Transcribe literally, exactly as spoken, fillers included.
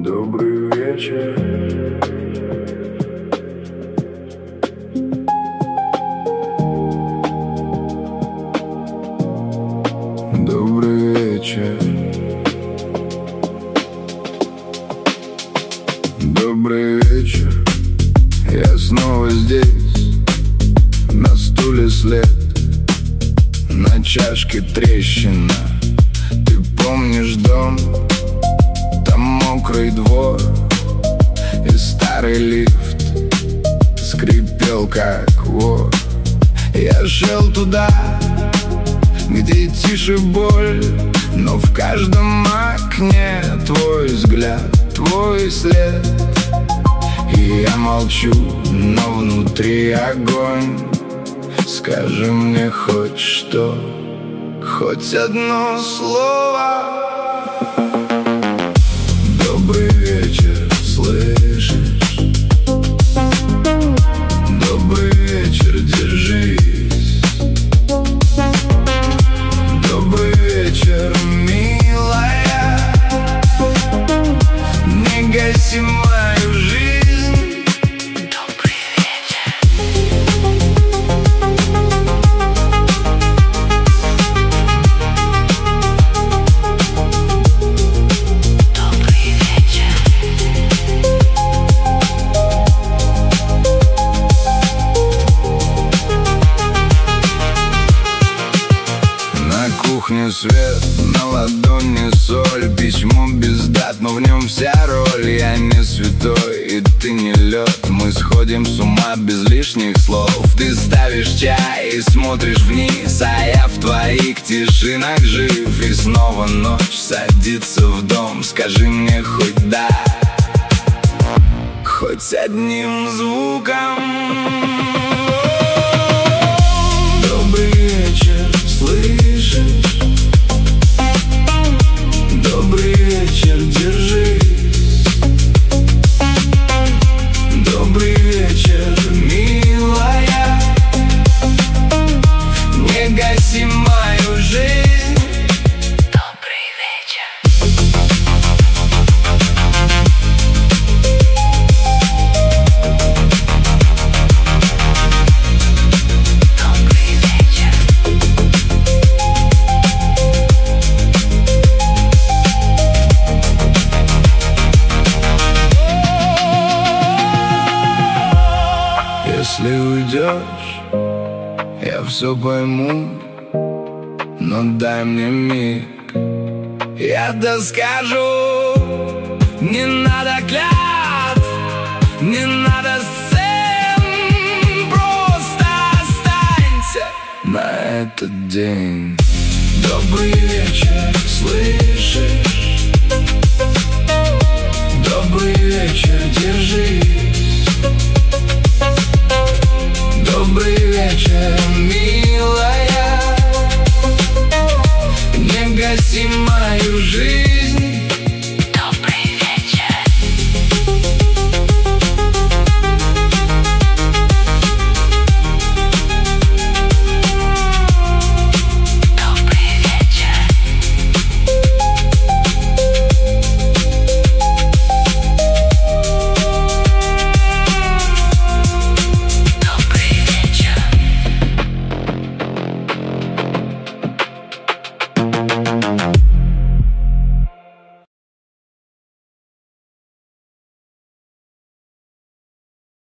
Добрый вечер. Добрый вечер. Добрый вечер. Я снова здесь. На стуле след, на чашке трещина. Ты помнишь дом? Там мокрый двор и старый лифт скрипел как вор. Я шел туда, где тише боль, но в каждом окне твой взгляд, твой след. И я молчу, но внутри огонь. Скажи мне хоть что, хоть одно слово. Добрый вечер, слышишь? Добрый вечер, держись. Добрый вечер, милая. Не гаси мою жизнь. Добрый вечер. Добрый вечер. На кухне свет, на ладони соль. Письмо без дат, но в нем вся роль. Я не святой, и ты не лед. Мы сходим с ума без лишних слов. Ты ставишь чай и смотришь вниз, а я в твоих тишинах жив. И снова ночь садится в дом. Скажи мне хоть да, хоть одним звуком. Добрый вечер, слышишь? Добрый вечер, держись. Добрый вечер, милая. Не гаси мою жизнь. Добрый вечер. Добрый вечер. Если уйдешь, я все пойму, но дай мне миг, я доскажу. Не надо клятв, не надо сцен, просто останься на этот день. Добрый вечер, слышишь? Добрый вечер, держись. Добрый вечер, милая.